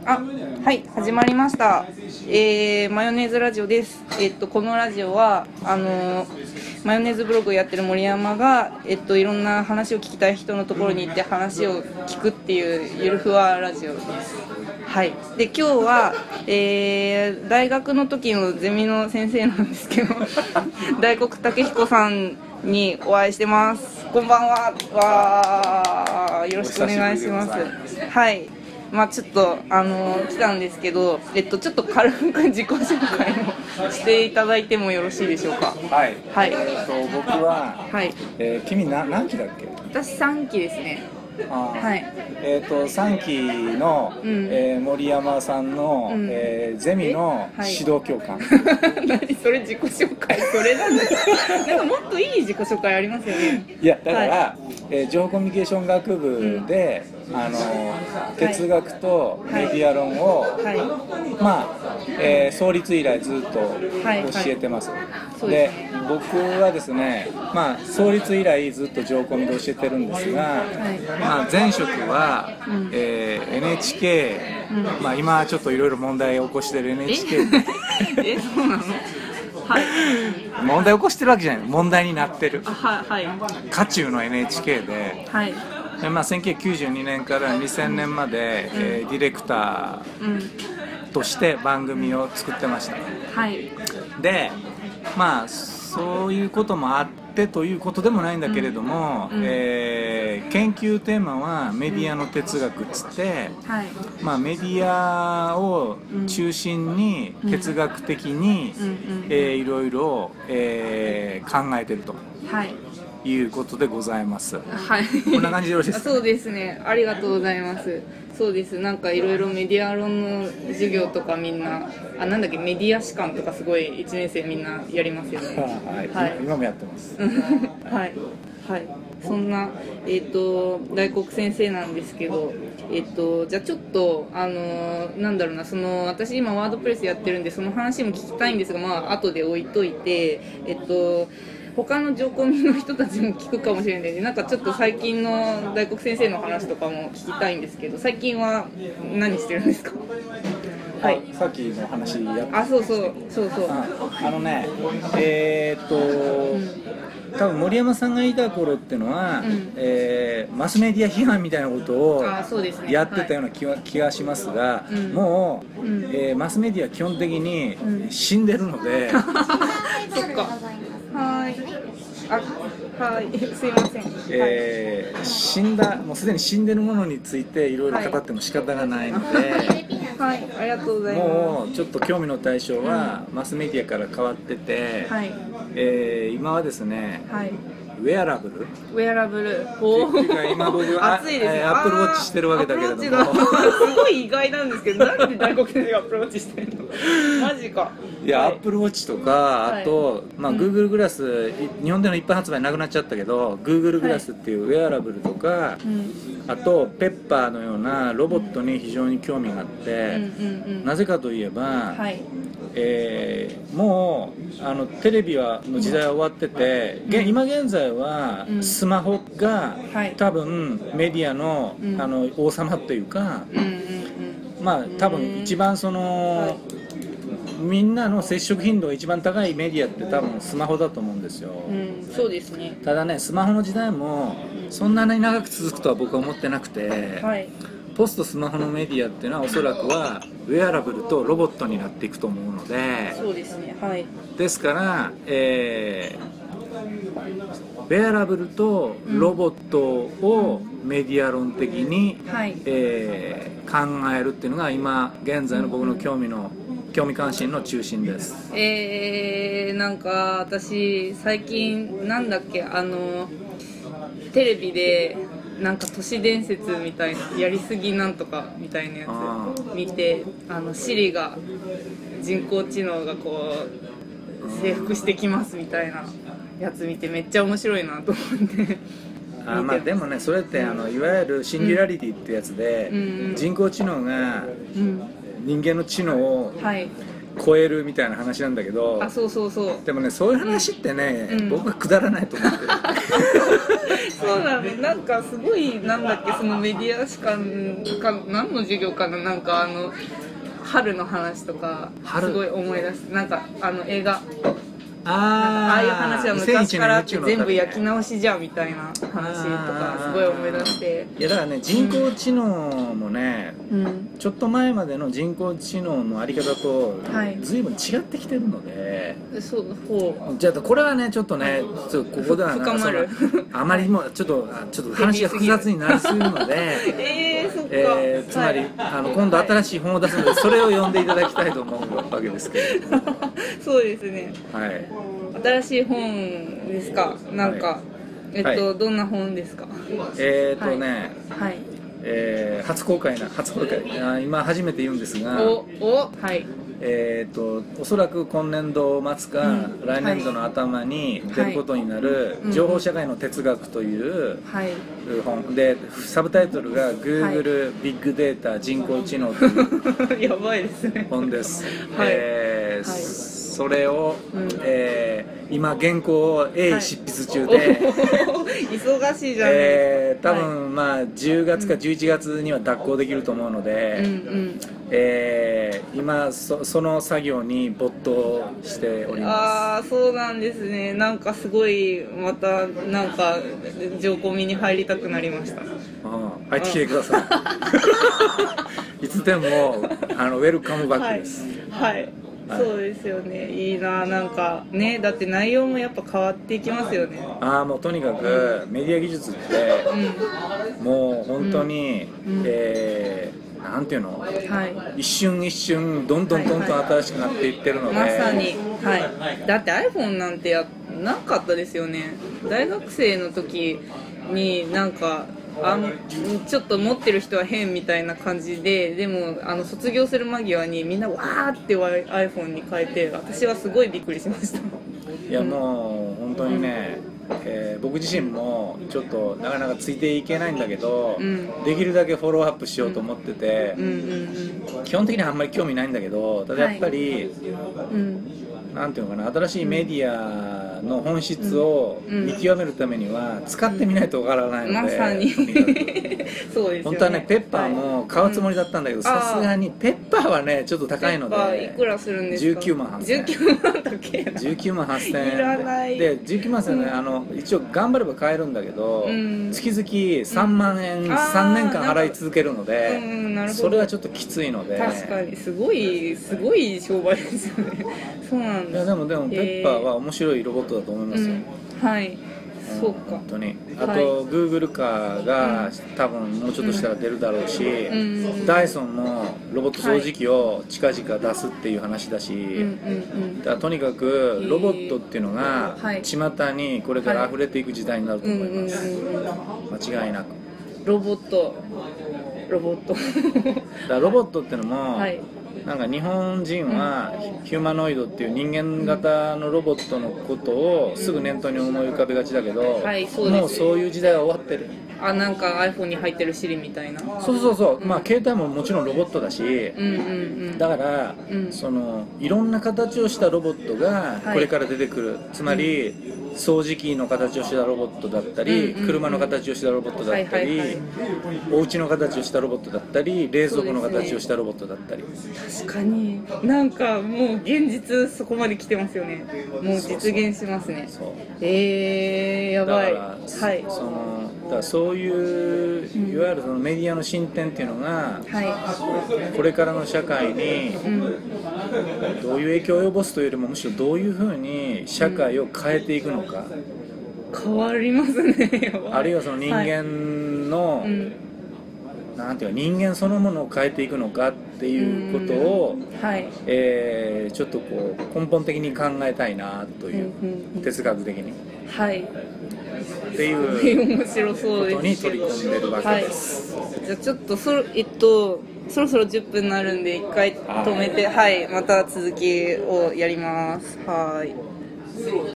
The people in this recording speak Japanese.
あ、はい、始まりました。マヨネーズラジオです。このラジオはマヨネーズブログをやってる森山がいろんな話を聞きたい人のところに行って話を聞くっていうゆるふわラジオです。はい。で今日は、大学の時のゼミの先生なんですけど大黒武彦さんにお会いしてます。こんばんは。よろしくお願いします。はい。まあちょっと来たんですけど、ちょっと軽く自己紹介をしていただいてもよろしいでしょうか。 はい。 はい。 僕は、はい。君何期だっけ？ 私3期ですね。はい。 3期の、森山さんの、ゼミの指導教官。 何それ自己紹介？それなんですか？なんかもっといい自己紹介ありますよね。 いやだから、情報コミュニケーション学部で、哲学とメディア論を、創立以来ずっと教えてます。で僕はですね、創立以来ずっと情コミで教えてるんですが、前職は、NHK、今ちょっといろいろ問題を起こしてる NHK そうなの？はい、 問題を起こしてるわけじゃない、問題になってるはい、 渦中の NHK で、1992年から2000年まで、ディレクターとして番組を作ってました。でそういうこともあってということでもないんだけれども、研究テーマはメディアの哲学っつって、メディアを中心に哲学的にいろいろ考えてるということでございます。こんな感じでよろしいですか？ そうですね、ありがとうございます。そうです、なんかいろいろメディア論の授業とかみんななんだっけ、メディア史観とかすごい1年生みんなやりますよね。 今もやってますはい、そんな、大黒先生なんですけど、じゃあちょっとなんだろうな、私今ワードプレスやってるんでその話も聞きたいんですが、後で置いといて、他の情コミの人たちも聞くかもしれないんで、なんかちょっと最近の大黒先生の話とかも聞きたいんですけど、最近は何してるんですか？ さっきの話やってそう多分森山さんがいた頃っていうのは、マスメディア批判みたいなことをやってたような気がしますが、もう、マスメディア基本的に死んでるので、 そっか、すいません、 もうすでに死んでるものについていろいろ語っても仕方がないので、 ありがとうございます。 もうちょっと興味の対象はマスメディアから変わってて、今はですね、ウェアラブルっていうか、今僕はアップルウォッチしてるわけだけれども、 すごい意外なんですけど、なんで大黒先生がアップルウォッチしてるの？マジか。 いや、アップルウォッチとか、あとGoogle グラス、日本での一般発売なくなっちゃったけど Google グラスっていうウェアラブルとか、あとペッパーのようなロボットに非常に興味があって、なぜかといえば、もうテレビの時代は終わってて、今現在はスマホが多分メディアの王様というか、多分一番みんなの接触頻度が一番高いメディアって多分スマホだと思うんですよ。 そうですね。 ただね、スマホの時代もそんなに長く続くとは僕は思ってなくて、ポストスマホのメディアっていうのはおそらくはウェアラブルとロボットになっていくと思うので、 そうですね、 ですから、ウェアラブルとロボットをメディア論的に、考えるっていうのが今現在の僕の興味関心の中心です。 なんか私最近なんだっけ、テレビでなんか都市伝説みたいな、やりすぎなんとかみたいなやつ見て、シリが人工知能がこう征服してきますみたいなやつ見て、めっちゃ面白いなと思ってでもね、それっていわゆるシンギュラリティってやつで、人工知能が人間の知能を超えるみたいな話なんだけど、 そうそうそう。 でもね、そういう話ってね、僕はくだらないと思ってる。 そうなの。なんかすごい、なんだっけ、そのメディア史観か何の授業かな、なんか春の話とかすごい思い出す。なんか映画、ああいう話は昔からって全部焼き直しじゃんみたいな話とかすごい思い出して。 いやだからね、人工知能もね、ちょっと前までの人工知能のあり方と随分違ってきてるので、じゃあこれはねちょっとね、ここでは深まるあまりにもちょっと話が複雑になりすぎるので、 そっか。 つまり今度新しい本を出すので、それを読んでいただきたいと思うわけですけれども。 そうですね。 はい。 新しい本ですか。なんか、どんな本ですか。 初公開今初めて言うんですが、おそらく今年度末か来年度の頭に出ることになる「情報社会の哲学」という本で、サブタイトルが Google ビッグデータ人工知能というやばいですね本です。それを、今原稿を鋭意執筆中で、 忙しいじゃないですか。 多分10月か11月には脱稿できると思うので、今その作業に没頭しております。 そうなんですね。なんかすごいまたなんか情報見に入りたくなりました。 入ってきてください。いつでもウェルカムバックです。 そうですよね。いいな。なんかね、だって内容もやっぱ変わっていきますよね。 もうとにかくメディア技術って、もう本当に、なんていうの、一瞬一瞬どんどん新しくなっていってるので、 まさに、だって iPhone なんてなかったですよね。大学生の時になんかちょっと持ってる人は変みたいな感じで、でも卒業する間際にみんなわーって iPhone に変えて、私はすごいびっくりしました。 いやもう本当にね、僕自身もちょっとなかなかついていけないんだけど、できるだけフォローアップしようと思ってて、基本的にはあんまり興味ないんだけど、ただやっぱり、なんていうのかな、新しいメディアの本質を見極めるためには使ってみないとわからないので、 まさにそうですよね。 本当はね、ペッパーも買うつもりだったんだけど、さすがにペッパーはねちょっと高いので、 いくらするんですか。 19万8000円。19万8000円いらない。 で19万8000円、一応頑張れば買えるんだけど、月々3万円3年間払い続けるので、それはちょっときついので。 確かにすごい商売ですよね。そうなんだ。 いやでもペッパーは面白いロボットだと思いますよ。 そうか。 本当に。あと Google カーが多分もうちょっとしたら出るだろうし、ダイソンのロボット掃除機を近々出すっていう話だし、だからとにかくロボットっていうのが巷にこれから溢れていく時代になると思います。間違いなく。 ロボットだからロボットってのも、なんか日本人はヒューマノイドっていう人間型のロボットのことをすぐ念頭に思い浮かべがちだけど、もうそういう時代は終わってる。 なんか iPhone に入ってるSiriみたいな。 そう、携帯ももちろんロボットだし、だから、いろんな形をしたロボットがこれから出てくる。つまり掃除機の形をしたロボットだったり、車の形をしたロボットだったり、お家の形をしたロボットだったり、冷蔵庫の形をしたロボットだったり。 確かになんかもう現実そこまで来てますよね。もう実現しますね。やばい。 だからそういういわゆるそのメディアの進展っていうのが、これからの社会にどういう影響を及ぼすというよりも、むしろどういうふうに社会を変えていくのか、 変わりますね。 あるいはその人間の、なんていうか、人間そのものを変えていくのかっていうことを、ちょっとこう根本的に考えたいなという、哲学的に。っていう面白そうです。 ことに取り組んでるわけです。 じゃあちょっとそろそろ10分になるんで一回止めて、また続きをやります。